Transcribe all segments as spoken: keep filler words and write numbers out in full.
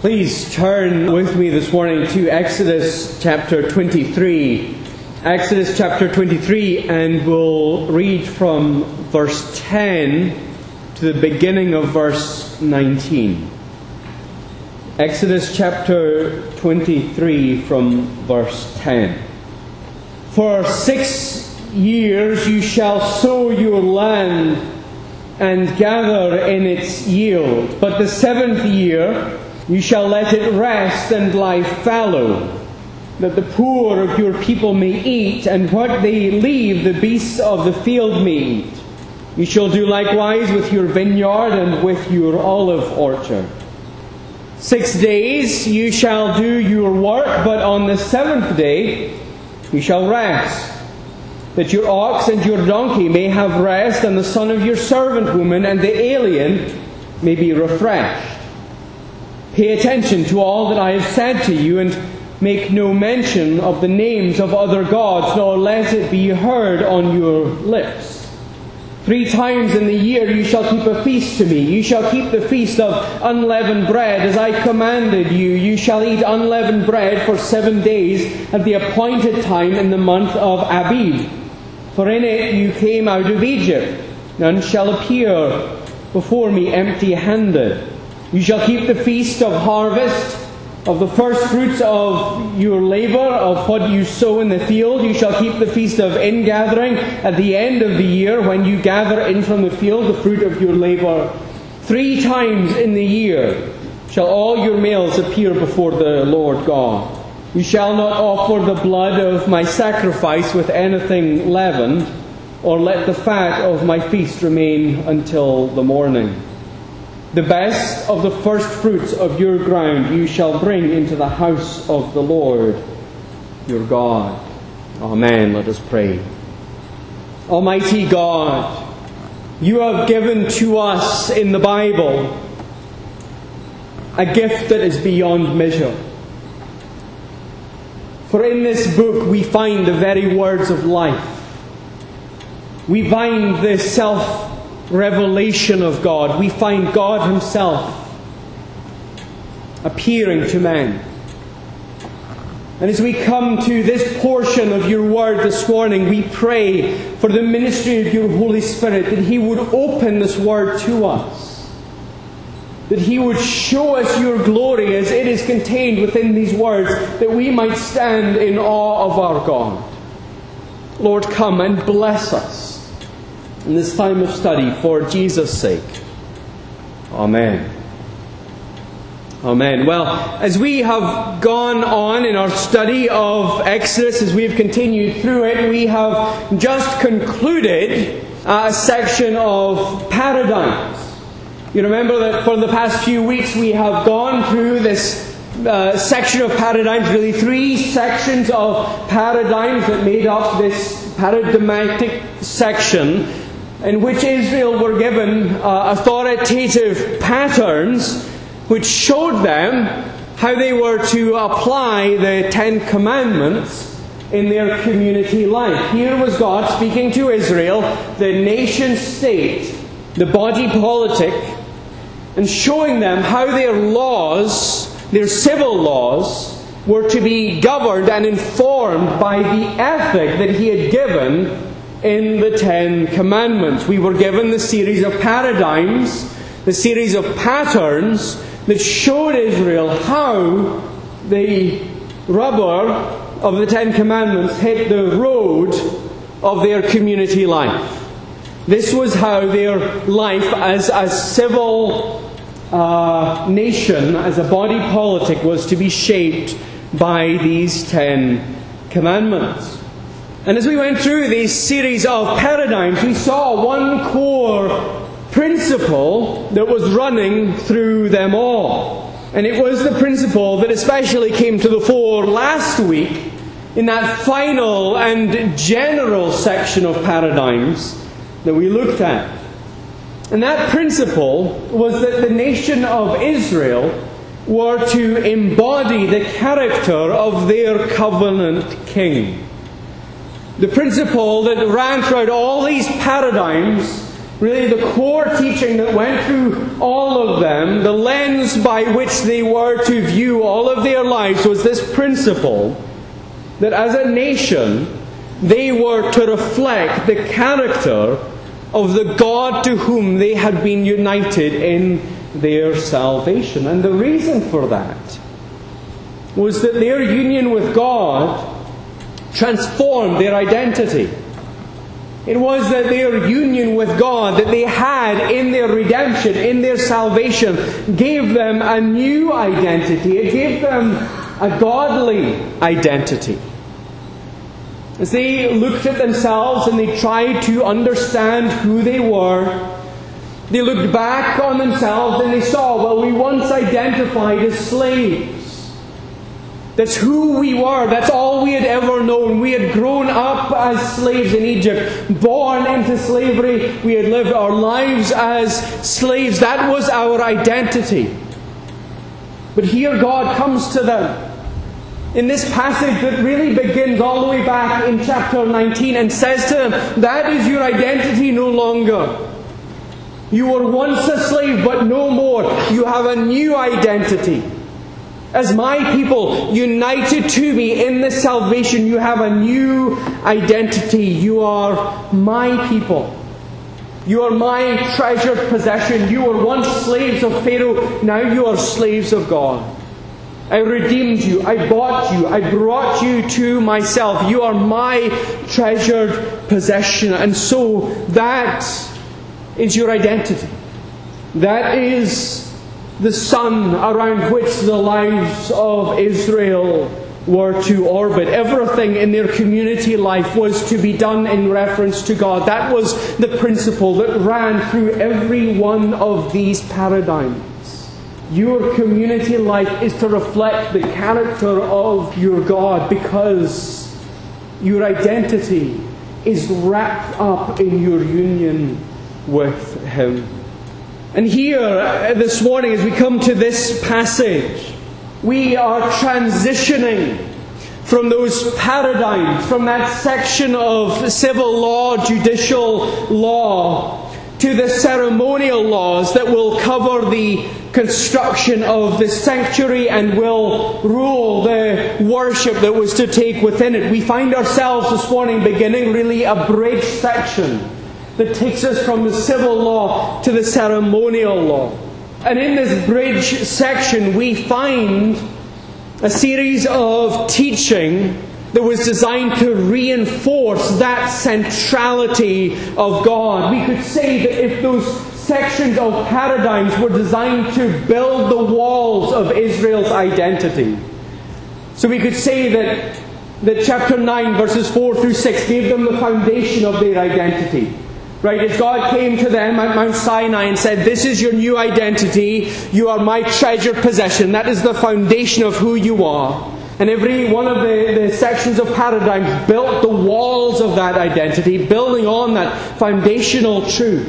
Please turn with me this morning to Exodus chapter twenty-three. Exodus chapter twenty-three, and we'll read from verse ten to the beginning of verse nineteen. Exodus chapter twenty-three from verse ten. For six years you shall sow your land and gather in its yield, but the seventh year you shall let it rest and lie fallow, that the poor of your people may eat, and what they leave the beasts of the field may eat. You shall do likewise with your vineyard and with your olive orchard. Six days you shall do your work, but on the seventh day you shall rest, that your ox and your donkey may have rest, and the son of your servant woman and the alien may be refreshed. Pay attention to all that I have said to you, and make no mention of the names of other gods, nor let it be heard on your lips. Three times in the year you shall keep a feast to me. You shall keep the feast of unleavened bread, as I commanded you. You shall eat unleavened bread for seven days at the appointed time in the month of Abib. For in it you came out of Egypt. None shall appear before me empty-handed. You shall keep the feast of harvest, of the first fruits of your labor, of what you sow in the field. You shall keep the feast of ingathering at the end of the year, when you gather in from the field the fruit of your labor. Three times in the year shall all your males appear before the Lord God. You shall not offer the blood of my sacrifice with anything leavened, or let the fat of my feast remain until the morning. The best of the first fruits of your ground you shall bring into the house of the Lord your God. Amen. Let us pray. Almighty God, you have given to us in the Bible a gift that is beyond measure. For in this book we find the very words of life. We find the self revelation of God. We find God Himself appearing to man. And as we come to this portion of your word this morning, we pray for the ministry of your Holy Spirit, that He would open this word to us, that He would show us your glory as it is contained within these words, that we might stand in awe of our God. Lord, come and bless us in this time of study, for Jesus' sake. Amen. Amen. Well, as we have gone on in our study of Exodus, as we have continued through it, we have just concluded a section of paradigms. You remember that for the past few weeks we have gone through this uh, section of paradigms, really three sections of paradigms that made up this paradigmatic section, in which Israel were given uh, authoritative patterns which showed them how they were to apply the Ten Commandments in their community life. Here was God speaking to Israel, the nation state, the body politic, and showing them how their laws, their civil laws, were to be governed and informed by the ethic that He had given in the Ten Commandments. We were given the series of paradigms, the series of patterns that showed Israel how the rubber of the Ten Commandments hit the road of their community life. This was how their life as a civil uh, nation, as a body politic, was to be shaped by these Ten Commandments. And as we went through these series of paradigms, we saw one core principle that was running through them all. And it was the principle that especially came to the fore last week in that final and general section of paradigms that we looked at. And that principle was that the nation of Israel were to embody the character of their covenant king. The principle that ran throughout all these paradigms Really, the core teaching that went through all of them, the lens by which they were to view all of their lives, was this principle that as a nation, they were to reflect the character of the God to whom they had been united in their salvation. And the reason for that was that their union with God transformed their identity. It was that their union with God that they had in their redemption, in their salvation, gave them a new identity. It gave them a godly identity. As they looked at themselves and they tried to understand who they were, they looked back on themselves and they saw, well, we once identified as slaves. That's who we were. That's all we had ever known. We had grown up as slaves in Egypt, born into slavery. We had lived our lives as slaves. That was our identity. But here God comes to them in this passage that really begins all the way back in chapter nineteen and says to them, that is your identity no longer. You were once a slave, but no more. You have a new identity. As my people, united to me in this salvation, you have a new identity. You are my people. You are my treasured possession. You were once slaves of Pharaoh. Now you are slaves of God. I redeemed you. I bought you. I brought you to myself. You are my treasured possession. And so that is your identity. That is the sun around which the lives of Israel were to orbit. Everything in their community life was to be done in reference to God. That was the principle that ran through every one of these paradigms. Your community life is to reflect the character of your God, because your identity is wrapped up in your union with Him. And here, this morning, as we come to this passage, we are transitioning from those paradigms, from that section of civil law, judicial law, to the ceremonial laws that will cover the construction of the sanctuary and will rule the worship that was to take within it. We find ourselves this morning beginning really a bridge section that takes us from the civil law to the ceremonial law. And in this bridge section we find a series of teaching that was designed to reinforce that centrality of God. We could say that if those sections of paradigms were designed to build the walls of Israel's identity, so we could say that, that chapter nine verses four through six gave them the foundation of their identity. Right, as God came to them at Mount Sinai and said, this is your new identity, you are my treasured possession, that is the foundation of who you are. And every one of the, the sections of paradigms built the walls of that identity, building on that foundational truth.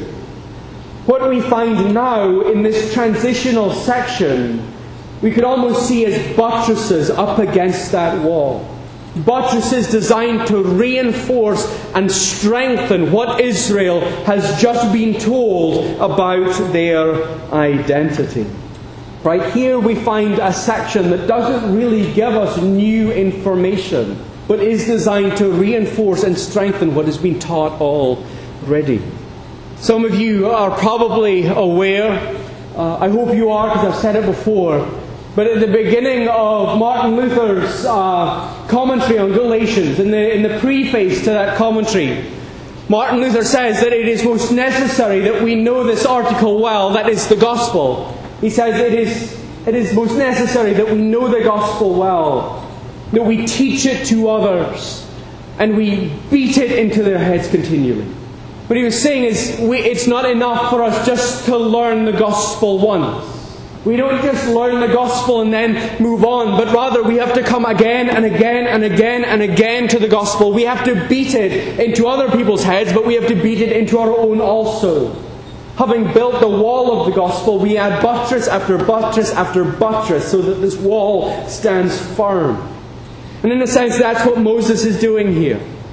What we find now in this transitional section, we could almost see as buttresses up against that wall. Buttresses designed to reinforce and strengthen what Israel has just been told about their identity. Right here we find a section that doesn't really give us new information, but is designed to reinforce and strengthen what has been taught already. Some of you are probably aware, uh, I hope you are because I've said it before, but at the beginning of Martin Luther's uh, commentary on Galatians, in the, in the preface to that commentary, Martin Luther says that it is most necessary that we know this article well, that is the gospel. He says it is, it is most necessary that we know the gospel well, that we teach it to others, and we beat it into their heads continually. What he was saying is we, it's not enough for us just to learn the gospel once. We don't just learn the gospel and then move on, but rather we have to come again and again and again and again to the gospel. We have to beat it into other people's heads, but we have to beat it into our own also. Having built the wall of the gospel, we add buttress after buttress after buttress so that this wall stands firm. And in a sense, that's what Moses is doing here.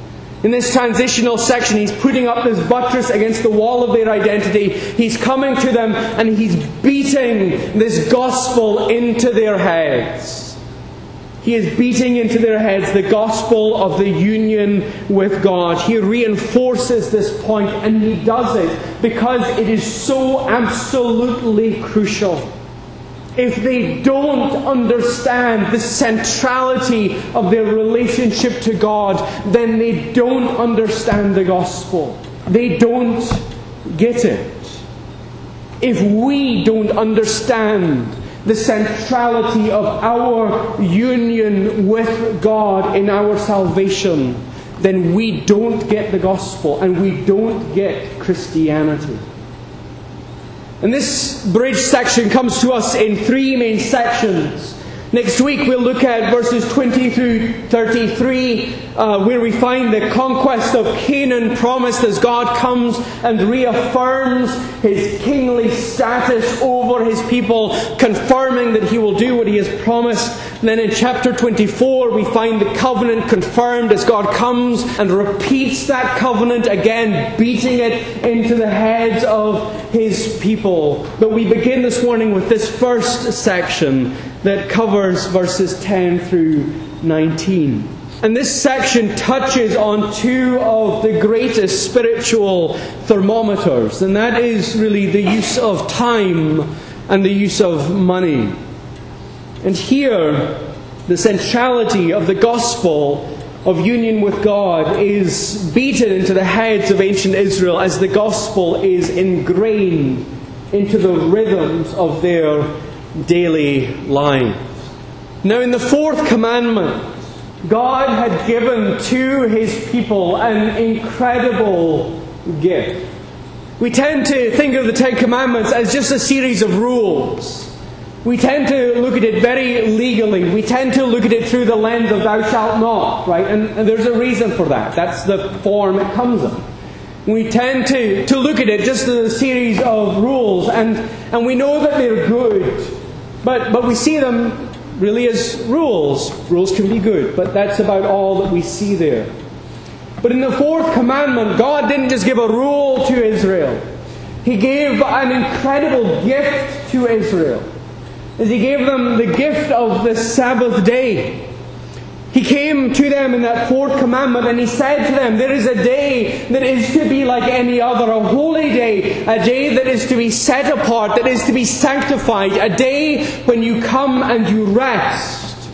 In this transitional section, he's putting up this buttress against the wall of their identity. He's coming to them and he's beating this gospel into their heads. He is beating into their heads the gospel of the union with God. He reinforces this point, and he does it because it is so absolutely crucial. If they don't understand the centrality of their relationship to God, then they don't understand the gospel. They don't get it. If we don't understand the centrality of our union with God in our salvation, then we don't get the gospel and we don't get Christianity. And this bridge section comes to us in three main sections. Next week we'll look at verses twenty through thirty-three, uh, where we find the conquest of Canaan promised as God comes and reaffirms His kingly status over His people, confirming that He will do what He has promised. And then in chapter twenty-four we find the covenant confirmed as God comes and repeats that covenant again, beating it into the heads of His people. But we begin this morning with this first section that covers verses ten through nineteen. And this section touches on two of the greatest spiritual thermometers, and that is really the use of time and the use of money. And here, the centrality of the gospel of union with God is beaten into the heads of ancient Israel as the gospel is ingrained into the rhythms of their daily lives. Now, in the fourth commandment, God had given to His people an incredible gift. We tend to think of the Ten Commandments as just a series of rules. We tend to look at it very legally. We tend to look at it through the lens of thou shalt not, right? And, and there's a reason for that. That's the form it comes in. We tend to, to look at it just as a series of rules, and, and we know that they're good. But, but we see them really as rules. Rules can be good, but that's about all that we see there. But in the fourth commandment, God didn't just give a rule to Israel. He gave an incredible gift to Israel. As He gave them the gift of the Sabbath day. He came to them in that fourth commandment and He said to them, there is a day that is to be like any other, a holy day, a day that is to be set apart, that is to be sanctified, a day when you come and you rest.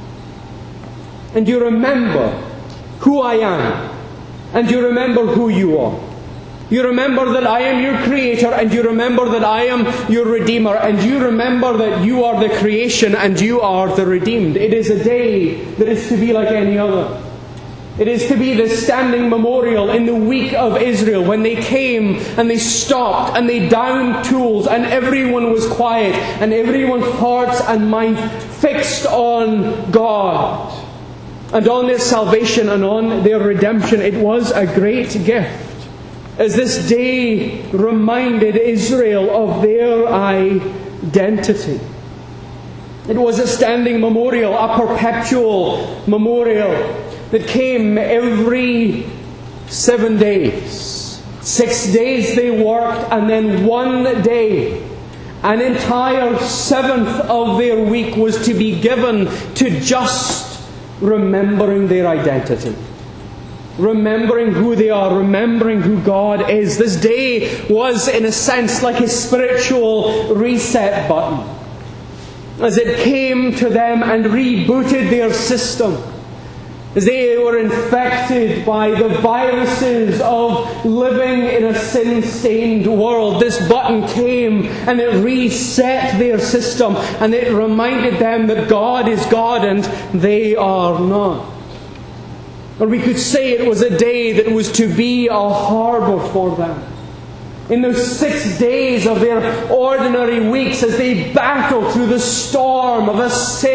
And you remember who I am, and you remember who you are. You remember that I am your Creator, and you remember that I am your Redeemer, and you remember that you are the creation and you are the redeemed. It is a day that is to be like any other. It is to be the standing memorial in the week of Israel when they came and they stopped and they downed tools and everyone was quiet and everyone's hearts and minds fixed on God and on their salvation and on their redemption. It was a great gift, as this day reminded Israel of their identity. It was a standing memorial, a perpetual memorial that came every seven days. Six days they worked, and then one day, an entire seventh of their week, was to be given to just remembering their identity. Remembering who they are, remembering who God is. This day was, in a sense, like a spiritual reset button, as it came to them and rebooted their system. As they were infected by the viruses of living in a sin-stained world, this button came and it reset their system, and it reminded them that God is God and they are not. Or we could say it was a day that was to be a harbour for them. In those six days of their ordinary weeks, as they battled through the storm of a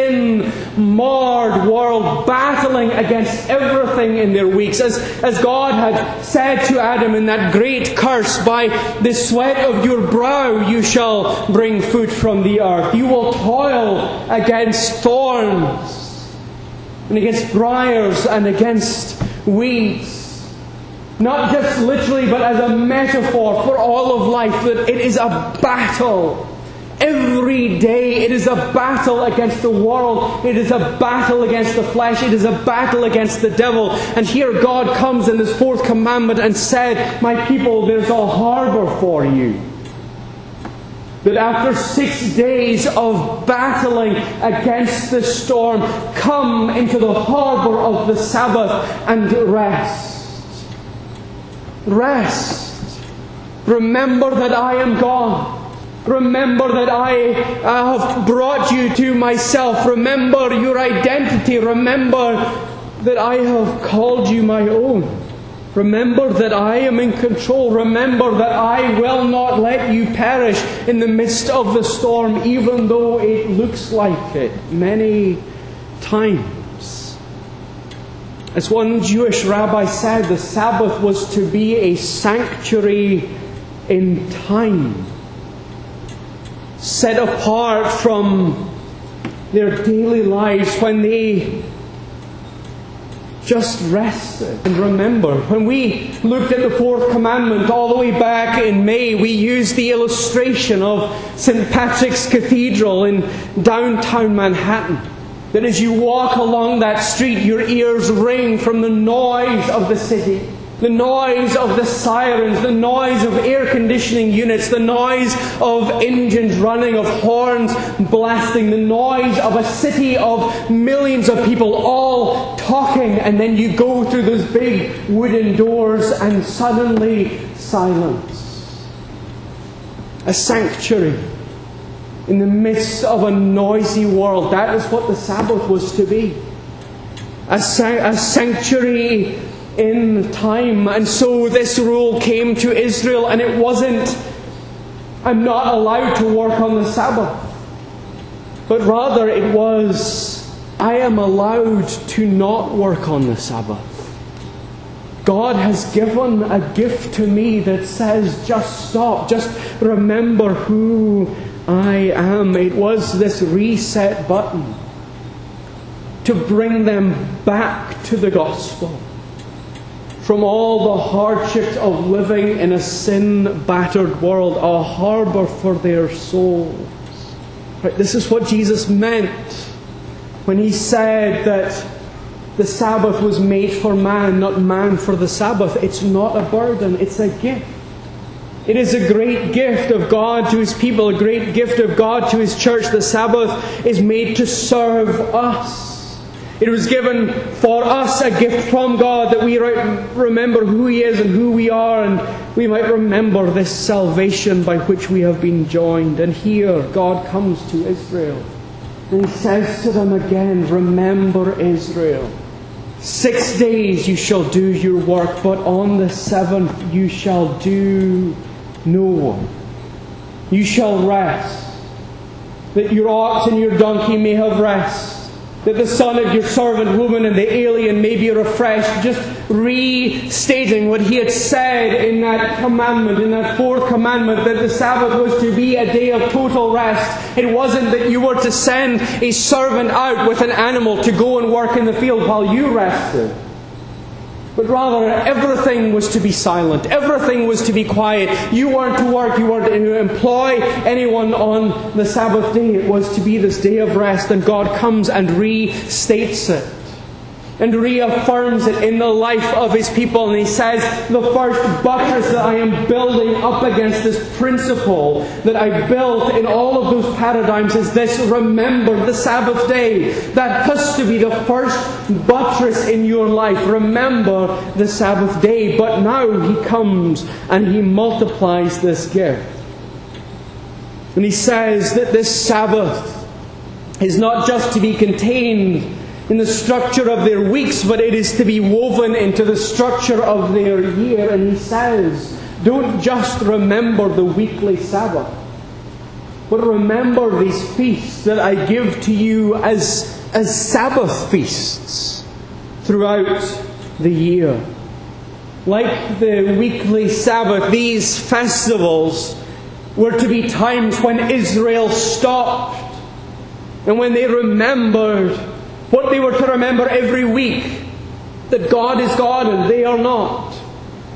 sin-marred world, battling against everything in their weeks, as, as God had said to Adam in that great curse, by the sweat of your brow you shall bring food from the earth. You will toil against thorns, and against briars, and against weeds. Not just literally, but as a metaphor for all of life, that it is a battle. Every day it is a battle against the world. It is a battle against the flesh. It is a battle against the devil. And here God comes in this fourth commandment and said, my people, there's a harbour for you. That after six days of battling against the storm, come into the harbour of the Sabbath and rest. Rest. Remember that I am God. Remember that I have brought you to myself. Remember your identity. Remember that I have called you my own. Remember that I am in control. Remember that I will not let you perish in the midst of the storm, even though it looks like it many times. As one Jewish rabbi said, the Sabbath was to be a sanctuary in time, set apart from their daily lives when they just rested. And remember, when we looked at the fourth commandment all the way back in May, we used the illustration of Saint Patrick's Cathedral in downtown Manhattan. That as you walk along that street, your ears ring from the noise of the city. The noise of the sirens, the noise of air conditioning units, the noise of engines running, of horns blasting, the noise of a city of millions of people all talking, and then you go through those big wooden doors and suddenly silence. A sanctuary in the midst of a noisy world. That is what the Sabbath was to be. A, sa- a sanctuary in time. And so this rule came to Israel, and it wasn't, I'm not allowed to work on the Sabbath. But rather it was, I am allowed to not work on the Sabbath. God has given a gift to me that says, just stop, just remember who I am. It was this reset button to bring them back to the gospel. From all the hardships of living in a sin-battered world, a harbour for their souls. Right, this is what Jesus meant when He said that the Sabbath was made for man, not man for the Sabbath. It's not a burden, it's a gift. It is a great gift of God to His people, a great gift of God to His church. The Sabbath is made to serve us. It was given for us, a gift from God, that we remember who He is and who we are, and we might remember this salvation by which we have been joined. And here God comes to Israel, and He says to them again, remember Israel. Six days you shall do your work, but on the seventh you shall do no work. You shall rest, that your ox and your donkey may have rest, that the son of your servant woman and the alien may be refreshed. Just restating what He had said in that commandment, in that fourth commandment, that the Sabbath was to be a day of total rest. It wasn't that you were to send a servant out with an animal to go and work in the field while you rested. But rather, everything was to be silent. Everything was to be quiet. You weren't to work. You weren't to employ anyone on the Sabbath day. It was to be this day of rest. And God comes and restates it, and reaffirms it in the life of His people. And He says, the first buttress that I am building up against this principle that I built in all of those paradigms is this: remember the Sabbath day. That has to be the first buttress in your life. Remember the Sabbath day. But now He comes and He multiplies this gift. And He says that this Sabbath is not just to be contained in the structure of their weeks, but it is to be woven into the structure of their year. And He says, don't just remember the weekly Sabbath, but remember these feasts that I give to you as, as Sabbath feasts throughout the year. Like the weekly Sabbath, these festivals were to be times when Israel stopped and when they remembered what they were to remember every week: that God is God and they are not.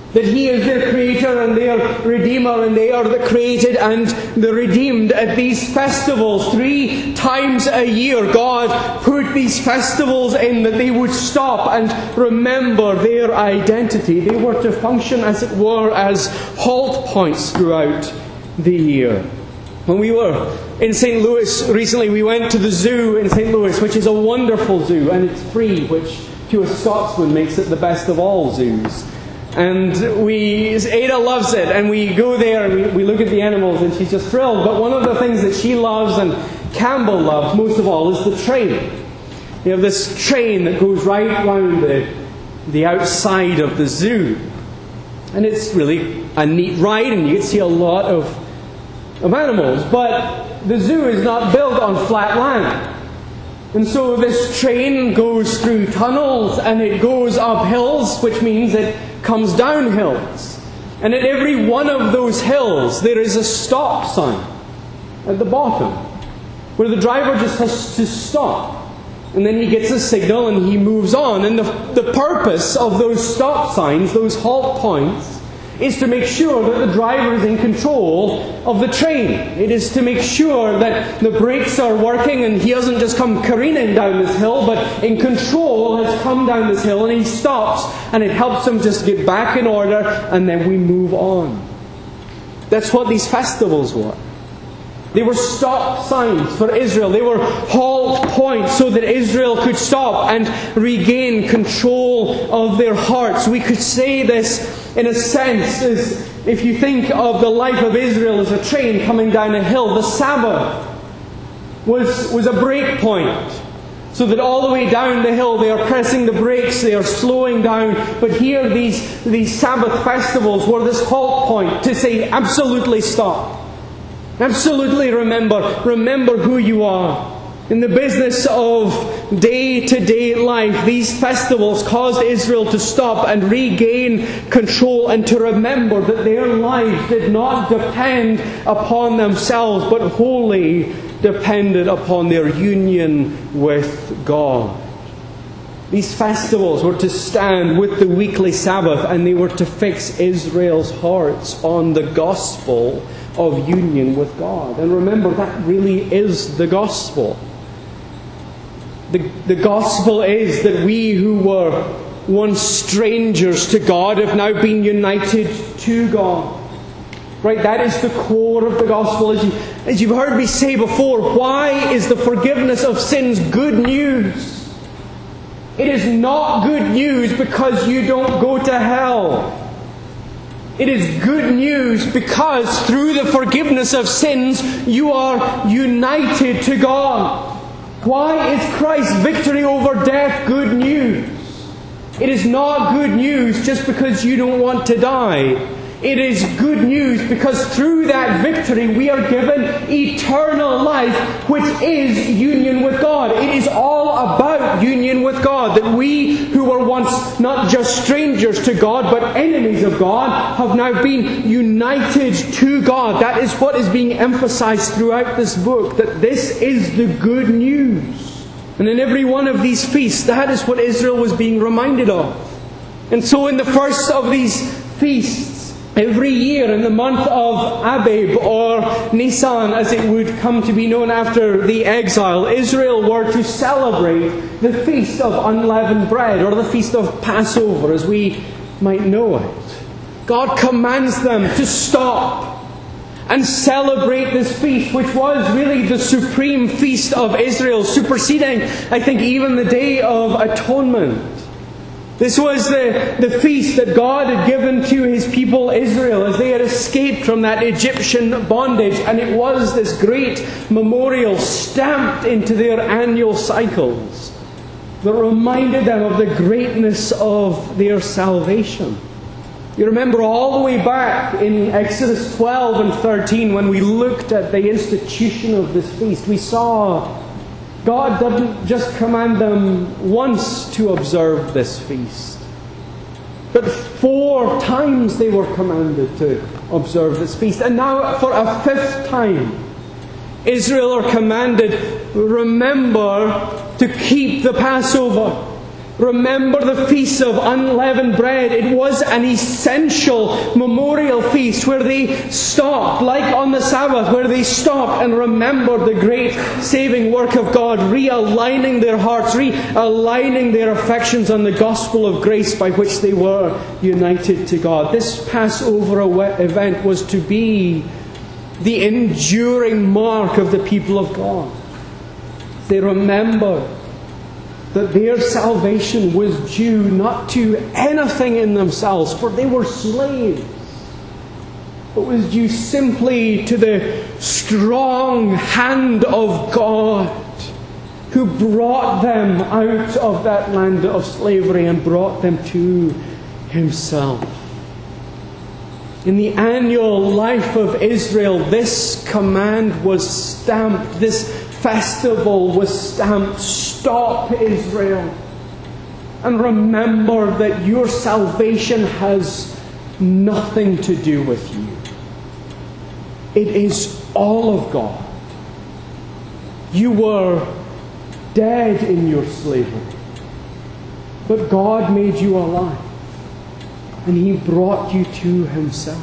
That He is their Creator and their Redeemer, and they are the created and the redeemed. At these festivals, three times a year, God put these festivals in that they would stop and remember their identity. They were to function, as it were, as halt points throughout the year. When we were in Saint Louis recently, we went to the zoo in Saint Louis, which is a wonderful zoo, and it's free, which to a Scotsman makes it the best of all zoos. And we, Ada loves it, and we go there and we, we look at the animals, and she's just thrilled. But one of the things that she loves, and Campbell loves most of all, is the train. You have this train that goes right round the, the outside of the zoo. And it's really a neat ride, and you can see a lot of, of animals. But the zoo is not built on flat land. And so this train goes through tunnels, and it goes up hills, which means it comes down hills. And at every one of those hills, there is a stop sign at the bottom, where the driver just has to stop. And then he gets a signal and he moves on. And the, the purpose of those stop signs, those halt points, is to make sure that the driver is in control of the train. It is to make sure that the brakes are working and he doesn't just come careening down this hill, but in control has come down this hill, and he stops, and it helps him just get back in order, and then we move on. That's what these festivals were. They were stop signs for Israel. They were halt points so that Israel could stop and regain control of their hearts. We could say this in a sense as if you think of the life of Israel as a train coming down a hill. The Sabbath was, was a break point. So that all the way down the hill they are pressing the brakes, they are slowing down. But here these, these Sabbath festivals were this halt point to say absolutely stop. Absolutely remember. Remember who you are. In the business of day-to-day life, these festivals caused Israel to stop and regain control, and to remember that their lives did not depend upon themselves, but wholly depended upon their union with God. These festivals were to stand with the weekly Sabbath, and they were to fix Israel's hearts on the gospel of union with God. And remember, that really is the gospel. The, the gospel is that we who were once strangers to God have now been united to God. Right? That is the core of the gospel. As, you, as you've heard me say before, why is the forgiveness of sins good news? It is not good news because you don't go to hell. It is good news because through the forgiveness of sins, you are united to God. Why is Christ's victory over death good news? It is not good news just because you don't want to die. It is good news because through that victory we are given eternal life, which is union with God. It is all about union with God. That we who were once not just strangers to God but enemies of God have now been united to God. That is what is being emphasized throughout this book. That this is the good news. And in every one of these feasts, that is what Israel was being reminded of. And so in the first of these feasts, every year in the month of Abib, or Nisan as it would come to be known after the exile, Israel were to celebrate the Feast of Unleavened Bread, or the Feast of Passover as we might know it. God commands them to stop and celebrate this feast, which was really the supreme feast of Israel, superseding, I think, even the Day of Atonement. This was the, the feast that God had given to His people Israel as they had escaped from that Egyptian bondage. And it was this great memorial stamped into their annual cycles that reminded them of the greatness of their salvation. You remember all the way back in Exodus twelve and thirteen when we looked at the institution of this feast, we saw God didn't just command them once to observe this feast, but four times they were commanded to observe this feast. And now for a fifth time, Israel are commanded, remember to keep the Passover. Remember the Feast of Unleavened Bread. It was an essential memorial feast where they stopped, like on the Sabbath, where they stopped and remembered the great saving work of God, realigning their hearts, realigning their affections on the gospel of grace by which they were united to God. This Passover event was to be the enduring mark of the people of God. They remembered that their salvation was due not to anything in themselves, for they were slaves, but was due simply to the strong hand of God who brought them out of that land of slavery and brought them to Himself. In the annual life of Israel, this command was stamped, this festival was stamped. Stop, Israel, and remember that your salvation has nothing to do with you. It is all of God. You were dead in your slavery, but God made you alive, and He brought you to Himself.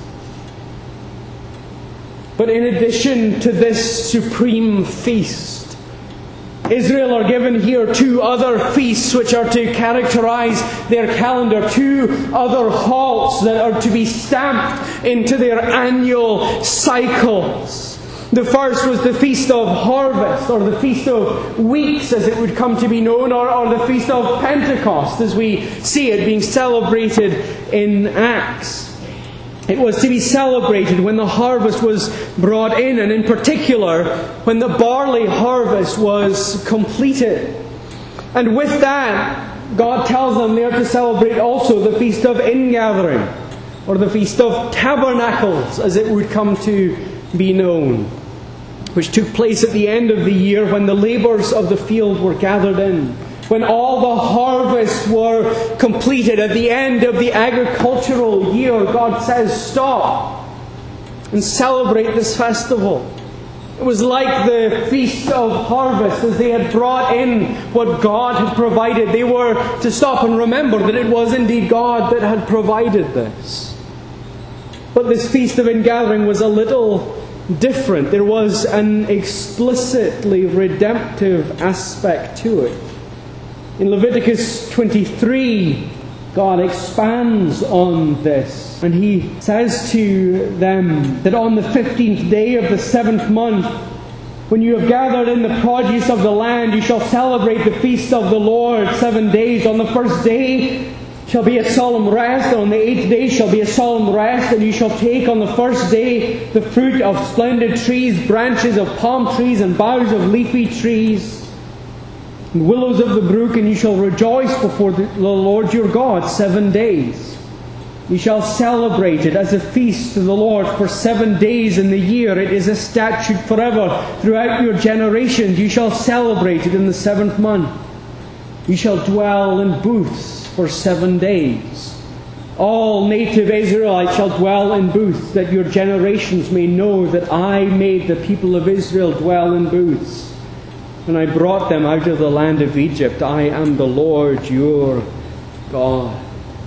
But in addition to this supreme feast, Israel are given here two other feasts which are to characterize their calendar, two other halts that are to be stamped into their annual cycles. The first was the Feast of Harvest, or the Feast of Weeks as it would come to be known, or, or the Feast of Pentecost as we see it being celebrated in Acts. It was to be celebrated when the harvest was brought in, and in particular when the barley harvest was completed. And with that, God tells them they are to celebrate also the Feast of Ingathering, or the Feast of Tabernacles as it would come to be known, which took place at the end of the year when the labours of the field were gathered in. When all the harvests were completed at the end of the agricultural year, God says, stop and celebrate this festival. It was like the Feast of Harvest as they had brought in what God had provided. They were to stop and remember that it was indeed God that had provided this. But this Feast of Ingathering was a little different. There was an explicitly redemptive aspect to it. In Leviticus twenty-three, God expands on this, and He says to them that on the fifteenth day of the seventh month, when you have gathered in the produce of the land, you shall celebrate the feast of the Lord seven days. On the first day shall be a solemn rest, and on the eighth day shall be a solemn rest, and you shall take on the first day the fruit of splendid trees, branches of palm trees, and boughs of leafy trees, and willows of the brook, and you shall rejoice before the Lord your God seven days. You shall celebrate it as a feast to the Lord for seven days in the year. It is a statute forever throughout your generations. You shall celebrate it in the seventh month. You shall dwell in booths for seven days. All native Israelites shall dwell in booths, that your generations may know that I made the people of Israel dwell in booths. And I brought them out of the land of Egypt. I am the Lord your God.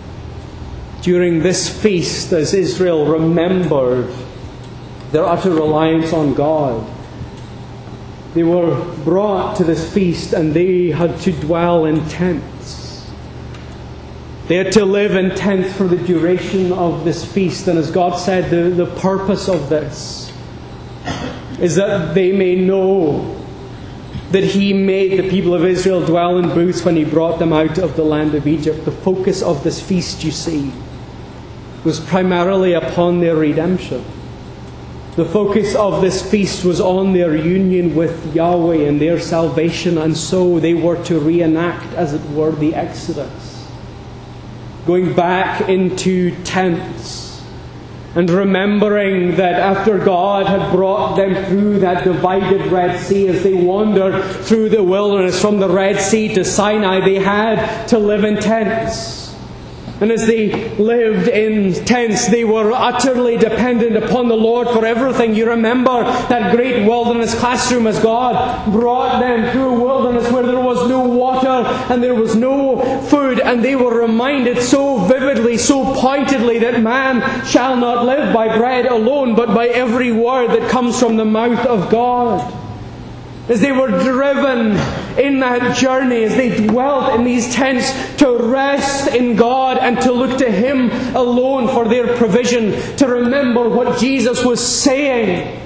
During this feast, as Israel remembered their utter reliance on God, they were brought to this feast and they had to dwell in tents. They had to live in tents for the duration of this feast. And as God said, the, the purpose of this is that they may know that He made the people of Israel dwell in booths when He brought them out of the land of Egypt. The focus of this feast, you see, was primarily upon their redemption. The focus of this feast was on their union with Yahweh and their salvation, and so they were to reenact, as it were, the Exodus. Going back into tents, and remembering that after God had brought them through that divided Red Sea, as they wandered through the wilderness from the Red Sea to Sinai, they had to live in tents. And as they lived in tents, they were utterly dependent upon the Lord for everything. You remember that great wilderness classroom as God brought them through a wilderness where there was no water and there was no food. And they were reminded so vividly, so pointedly, that man shall not live by bread alone, but by every word that comes from the mouth of God. As they were driven in that journey, as they dwelt in these tents to rest in God and to look to Him alone for their provision, to remember what Jesus was saying.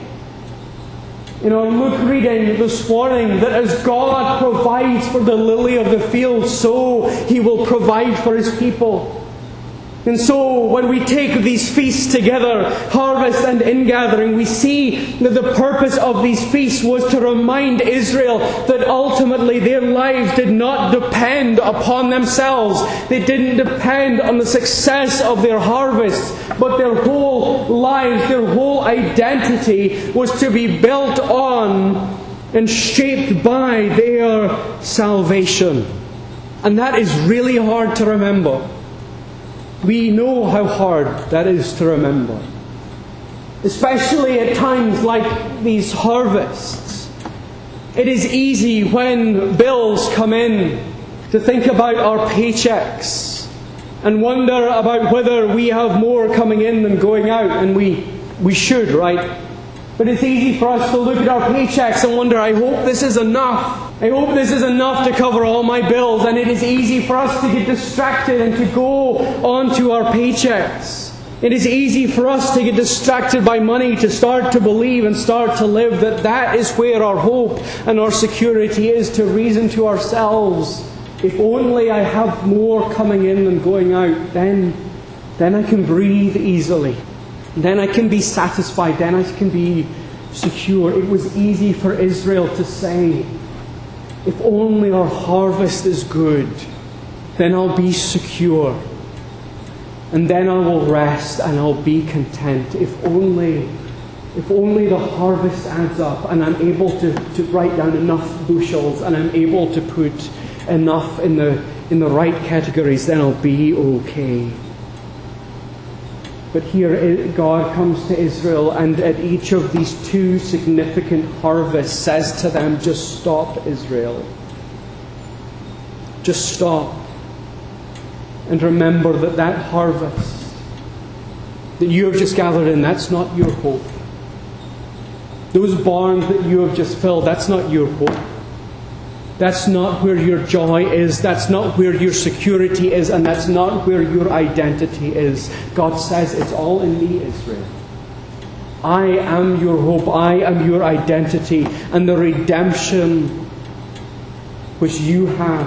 You know, Luke reading this morning that as God provides for the lily of the field, so He will provide for His people. And so when we take these feasts together, harvest and ingathering, we see that the purpose of these feasts was to remind Israel that ultimately their lives did not depend upon themselves. They didn't depend on the success of their harvest, but their whole lives, their whole identity was to be built on and shaped by their salvation. And that is really hard to remember. We know how hard that is to remember. Especially at times like these harvests. It is easy when bills come in to think about our paychecks and wonder about whether we have more coming in than going out. And we, we should, right? But it's easy for us to look at our paychecks and wonder, I hope this is enough. I hope this is enough to cover all my bills. And it is easy for us to get distracted and to go on to our paychecks. It is easy for us to get distracted by money, to start to believe and start to live that that is where our hope and our security is, to reason to ourselves, if only I have more coming in than going out, then, then I can breathe easily. Then I can be satisfied. Then I can be secure. It was easy for Israel to say, if only our harvest is good, then I'll be secure. And then I will rest and I'll be content. If only, if only the harvest adds up and I'm able to, to write down enough bushels and I'm able to put enough in the, in the right categories, then I'll be okay. But here God comes to Israel and at each of these two significant harvests says to them, just stop, Israel. Just stop. And remember that that harvest that you have just gathered in, that's not your hope. Those barns that you have just filled, that's not your hope. That's not where your joy is. That's not where your security is. And that's not where your identity is. God says, it's all in me, Israel. I am your hope. I am your identity. And the redemption which you have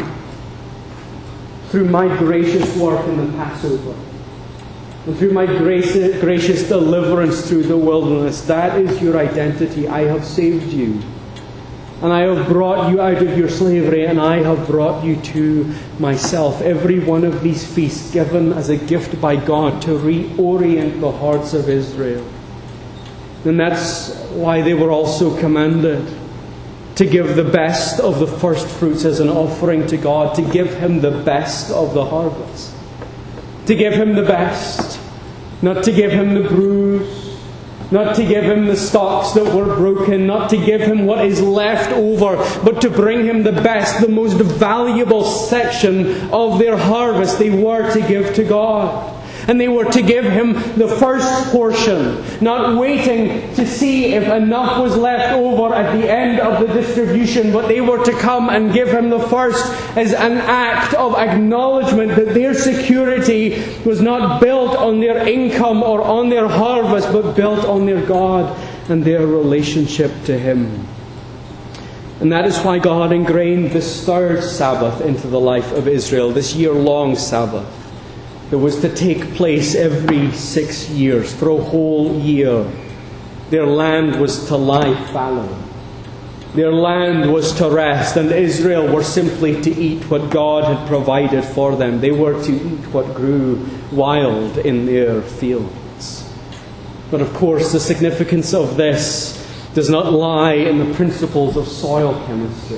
through my gracious work in the Passover, and through my gracious, gracious deliverance through the wilderness, that is your identity. I have saved you. And I have brought you out of your slavery, and I have brought you to myself. Every one of these feasts given as a gift by God to reorient the hearts of Israel. And that's why they were also commanded to give the best of the first fruits as an offering to God, to give Him the best of the harvest. To give Him the best, not to give Him the bruise, not to give Him the stalks that were broken, not to give Him what is left over, but to bring Him the best, the most valuable section of their harvest they were to give to God. And they were to give Him the first portion, not waiting to see if enough was left over at the end of the distribution, but they were to come and give Him the first as an act of acknowledgement that their security was not built on their income or on their harvest, but built on their God and their relationship to Him. And that is why God ingrained this third Sabbath into the life of Israel, this year-long Sabbath. It was to take place every six years, for a whole year. Their land was to lie fallow. Their land was to rest, and Israel were simply to eat what God had provided for them. They were to eat what grew wild in their fields. But of course, the significance of this does not lie in the principles of soil chemistry.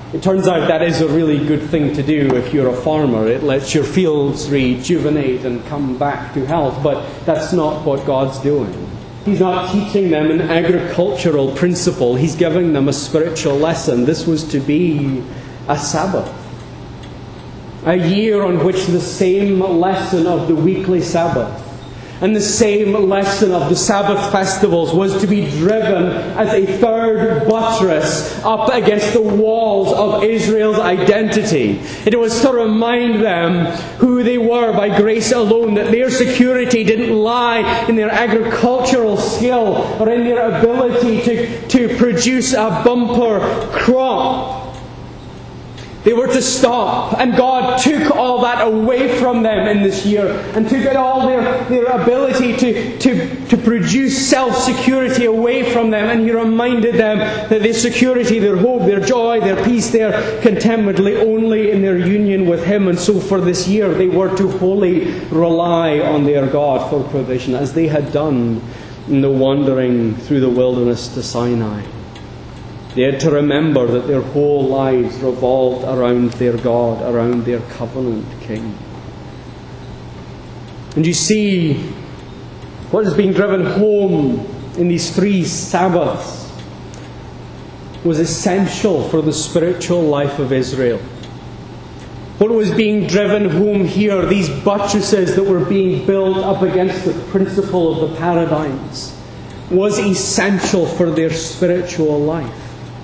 It turns out that is a really good thing to do if you're a farmer. It lets your fields rejuvenate and come back to health. But that's not what God's doing. He's not teaching them an agricultural principle. He's giving them a spiritual lesson. This was to be a Sabbath. A year on which the same lesson of the weekly Sabbath and the same lesson of the Sabbath festivals was to be driven as a third buttress up against the walls of Israel's identity. It was to remind them who they were by grace alone, that their security didn't lie in their agricultural skill or in their ability to, to produce a bumper crop. They were to stop, and God took all that away from them in this year and took all their, their ability to, to, to produce self-security away from them, and He reminded them that their security, their hope, their joy, their peace, their contentment lay only in their union with Him. And so for this year they were to wholly rely on their God for provision, as they had done in the wandering through the wilderness to Sinai. They had to remember that their whole lives revolved around their God, around their covenant King. And you see, what is being driven home in these three Sabbaths was essential for the spiritual life of Israel. What was being driven home here, these buttresses that were being built up against the principle of the paradigms, was essential for their spiritual life.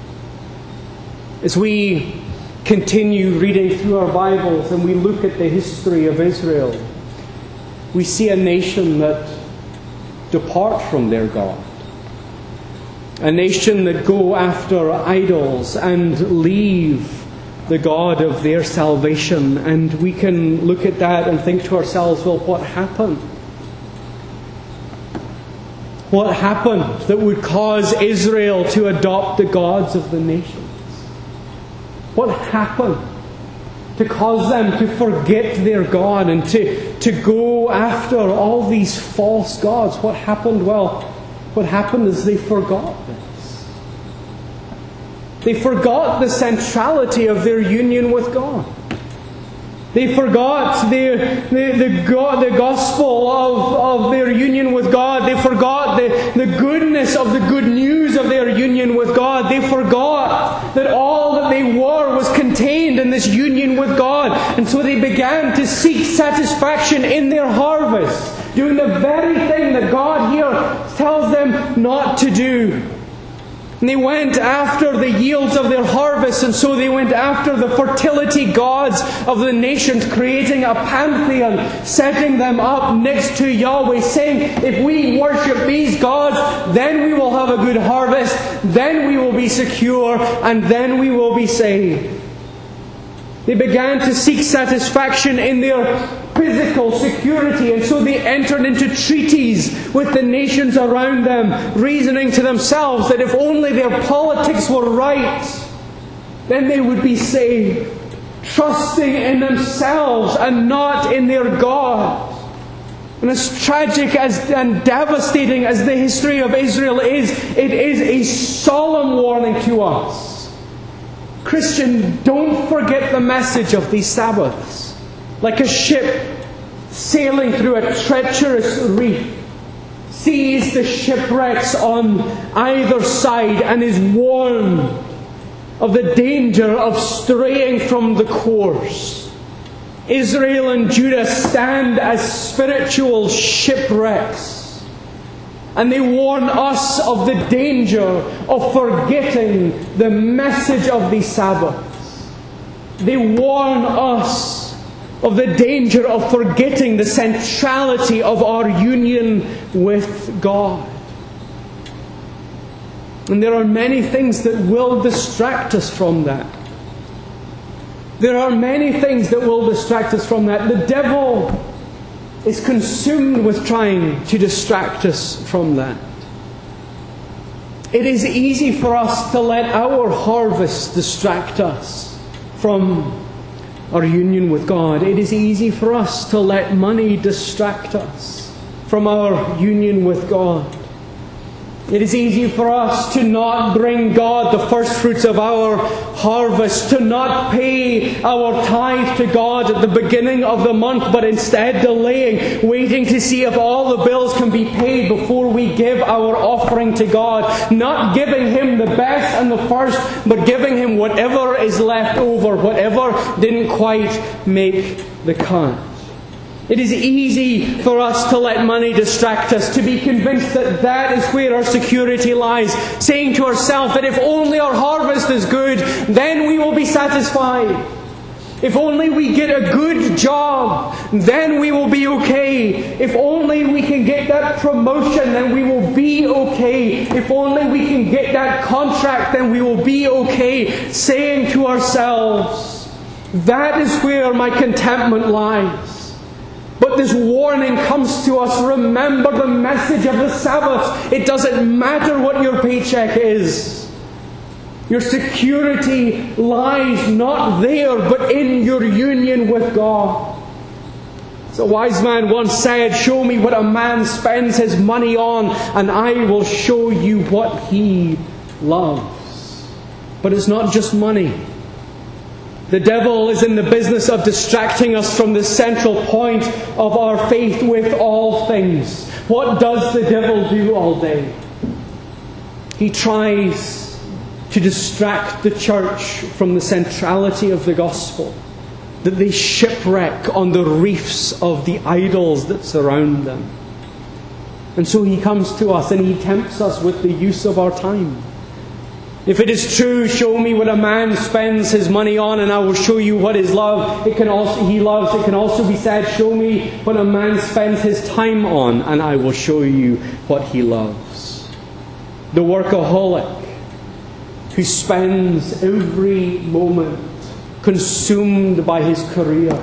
As we continue reading through our Bibles and we look at the history of Israel, we see a nation that depart from their God. A nation that go after idols and leave the God of their salvation. And we can look at that and think to ourselves, well, what happened? What happened that would cause Israel to adopt the gods of the nations? What happened to cause them to forget their God and to, to go after all these false gods? What happened? Well, what happened is they forgot this. They forgot the centrality of their union with God. They forgot the, the, the, God, the gospel of, of their union with God. They forgot the, the goodness of the good news of their union with God. They forgot that all that they were was contained in this union with God. And so they began to seek satisfaction in their harvest, doing the very thing that God here tells them not to do. And they went after the yields of their harvest, and so they went after the fertility gods of the nations, creating a pantheon, setting them up next to Yahweh, saying, if we worship these gods, then we will have a good harvest, then we will be secure, and then we will be saved. They began to seek satisfaction in their physical security, and so they entered into treaties with the nations around them, reasoning to themselves that if only their politics were right, then they would be saved, trusting in themselves and not in their God. And as tragic as and devastating as the history of Israel is, it is a solemn warning to us. Christian, don't forget the message of these Sabbaths. Like a ship sailing through a treacherous reef, sees the shipwrecks on either side and is warned of the danger of straying from the course. Israel and Judah stand as spiritual shipwrecks. And they warn us of the danger of forgetting the message of these Sabbaths. They warn us of the danger of forgetting the centrality of our union with God. And there are many things that will distract us from that. There are many things that will distract us from that. The devil is consumed with trying to distract us from that. It is easy for us to let our harvest distract us from our union with God. It is easy for us to let money distract us from our union with God. It is easy for us to not bring God the first fruits of our harvest, to not pay our tithe to God at the beginning of the month, but instead delaying, waiting to see if all the bills can be paid before we give our offering to God. Not giving Him the best and the first, but giving Him whatever is left over, whatever didn't quite make the cut. It is easy for us to let money distract us, to be convinced that that is where our security lies, saying to ourselves that if only our harvest is good, then we will be satisfied. If only we get a good job, then we will be okay. If only we can get that promotion, then we will be okay. If only we can get that contract, then we will be okay. Saying to ourselves, that is where my contentment lies. But this warning comes to us. Remember the message of the Sabbath. It doesn't matter what your paycheck is. Your security lies not there, but in your union with God. As a wise man once said, show me what a man spends his money on, and I will show you what he loves. But it's not just money. The devil is in the business of distracting us from the central point of our faith with all things. What does the devil do all day? He tries to distract the church from the centrality of the gospel, that they shipwreck on the reefs of the idols that surround them. And so he comes to us and he tempts us with the use of our time. If it is true, show me what a man spends his money on, and I will show you what his love it can also he loves. It can also be said, show me what a man spends his time on, and I will show you what he loves. The workaholic who spends every moment consumed by his career,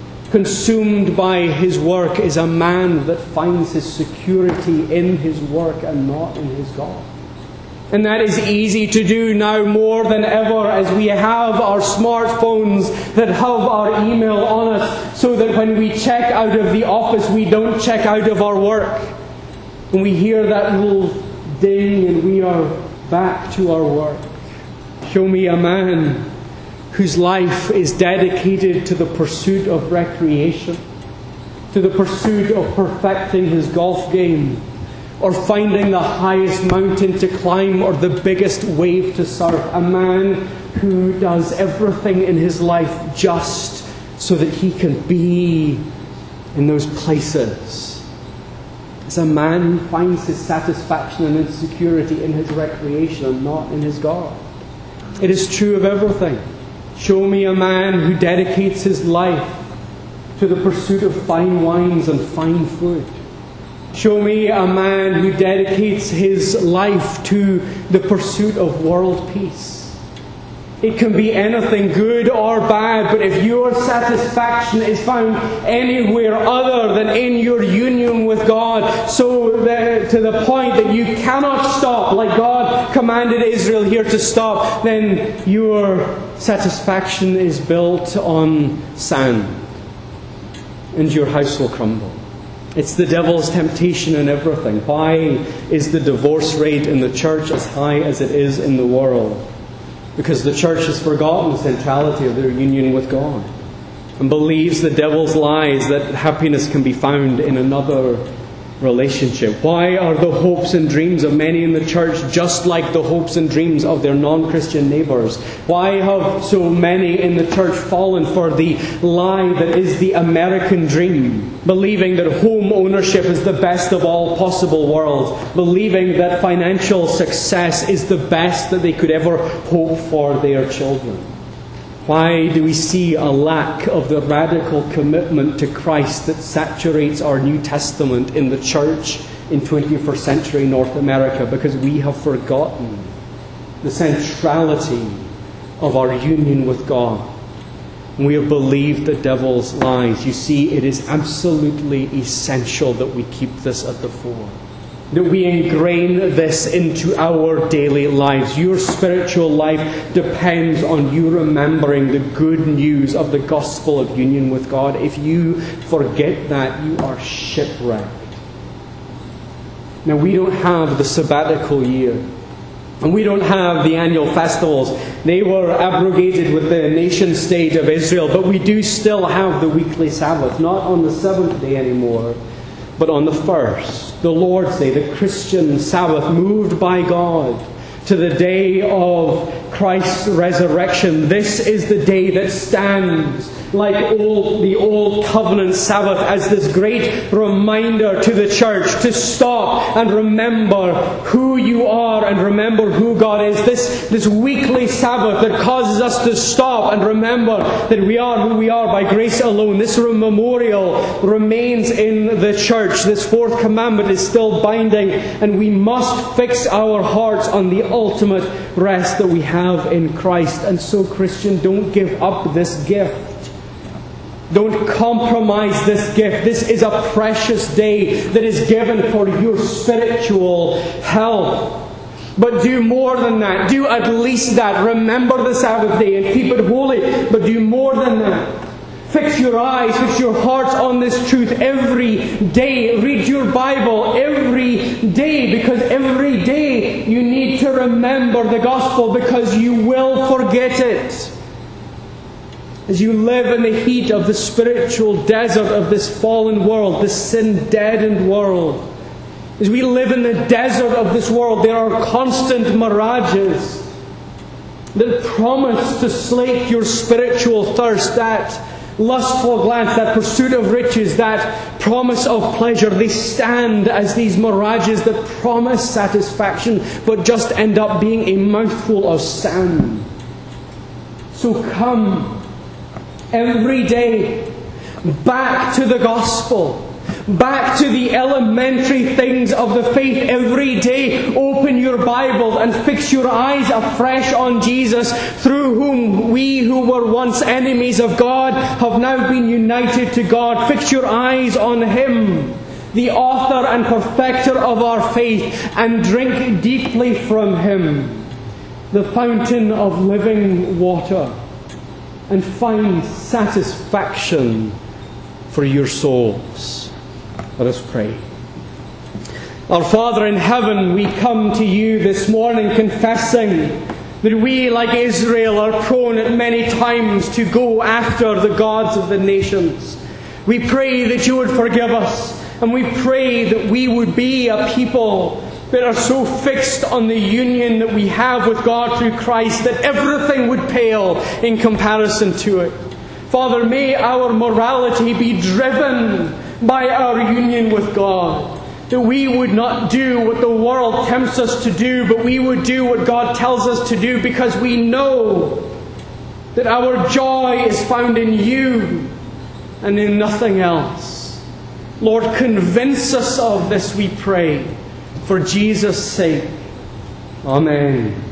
consumed by his work, is a man that finds his security in his work and not in his God. And that is easy to do now more than ever, as we have our smartphones that have our email on us, so that when we check out of the office, we don't check out of our work. And we hear that little ding and we are back to our work. Show me a man whose life is dedicated to the pursuit of recreation, to the pursuit of perfecting his golf game, or finding the highest mountain to climb, or the biggest wave to surf. A man who does everything in his life just so that he can be in those places. As a man who finds his satisfaction and his security in his recreation and not in his God. It is true of everything. Show me a man who dedicates his life to the pursuit of fine wines and fine food. Show me a man who dedicates his life to the pursuit of world peace. It can be anything, good or bad, but if your satisfaction is found anywhere other than in your union with God, so that, to the point that you cannot stop, like God commanded Israel here to stop, then your satisfaction is built on sand, and your house will crumble. It's the devil's temptation in everything. Why is the divorce rate in the church as high as it is in the world? Because the church has forgotten the centrality of their union with God and believes the devil's lies that happiness can be found in another relationship. Why are the hopes and dreams of many in the church just like the hopes and dreams of their non-Christian neighbours? Why have so many in the church fallen for the lie that is the American dream, believing that home ownership is the best of all possible worlds, believing that financial success is the best that they could ever hope for their children? Why do we see a lack of the radical commitment to Christ that saturates our New Testament in the church in twenty-first century North America? Because we have forgotten the centrality of our union with God. And we have believed the devil's lies. You see, it is absolutely essential that we keep this at the fore, that we ingrain this into our daily lives. Your spiritual life depends on you remembering the good news of the gospel of union with God. If you forget that, you are shipwrecked. Now, we don't have the sabbatical year, and we don't have the annual festivals. They were abrogated with the nation-state of Israel, but we do still have the weekly Sabbath, not on the seventh day anymore, but on the first, the Lord's Day, the Christian Sabbath, moved by God to the day of Christ's resurrection. This is the day that stands like old, the Old Covenant Sabbath as this great reminder to the church to stop and remember who you are and remember who God is. This, this weekly Sabbath that causes us to stop and remember that we are who we are by grace alone. This memorial remains in the church. This fourth commandment is still binding, and we must fix our hearts on the ultimate rest that we have in Christ. And so, Christian, don't give up this gift. Don't compromise this gift. This is a precious day that is given for your spiritual health. But do more than that. Do at least that. Remember the Sabbath day and keep it holy. But do more than that. Fix your eyes, fix your hearts on this truth every day. Read your Bible every day, because every day you need to remember the gospel, because you will forget it. As you live in the heat of the spiritual desert of this fallen world, this sin-deadened world, as we live in the desert of this world, there are constant mirages that promise to slake your spiritual thirst, that lustful glance, that pursuit of riches, that promise of pleasure. They stand as these mirages that promise satisfaction, but just end up being a mouthful of sand. So come every day back to the gospel, back to the elementary things of the faith. Every day open your Bible and fix your eyes afresh on Jesus, through whom we who were once enemies of God have now been united to God. Fix your eyes on Him, the author and perfecter of our faith, and drink deeply from Him, the fountain of living water, and find satisfaction for your souls. Let us pray. Our Father in heaven, we come to you this morning confessing that we, like Israel, are prone at many times to go after the gods of the nations. We pray that you would forgive us, and we pray that we would be a people that are so fixed on the union that we have with God through Christ that everything would pale in comparison to it. Father, may our morality be driven by our union with God, that we would not do what the world tempts us to do, but we would do what God tells us to do, because we know that our joy is found in you and in nothing else. Lord, convince us of this, we pray, for Jesus' sake. Amen.